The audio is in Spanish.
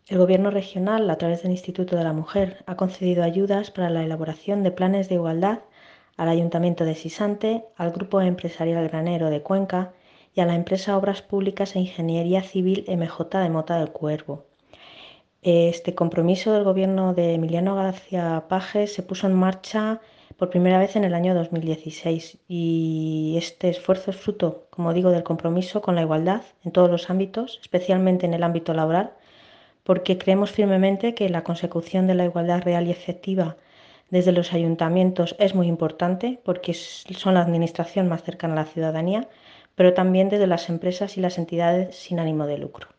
El Gobierno regional, a través del Instituto de la Mujer, ha concedido ayudas para la elaboración de planes de igualdad al Ayuntamiento de Sisante, al Grupo Empresarial Granero de Cuenca y a la empresa Obras Públicas e Ingeniería Civil MJ de Mota del Cuervo. Este compromiso del Gobierno de Emiliano García Paje se puso en marcha por primera vez en el año 2016 y este esfuerzo es fruto, como digo, del compromiso con la igualdad en todos los ámbitos, especialmente en el ámbito laboral, porque creemos firmemente que la consecución de la igualdad real y efectiva desde los ayuntamientos es muy importante porque son la administración más cercana a la ciudadanía, pero también desde las empresas y las entidades sin ánimo de lucro.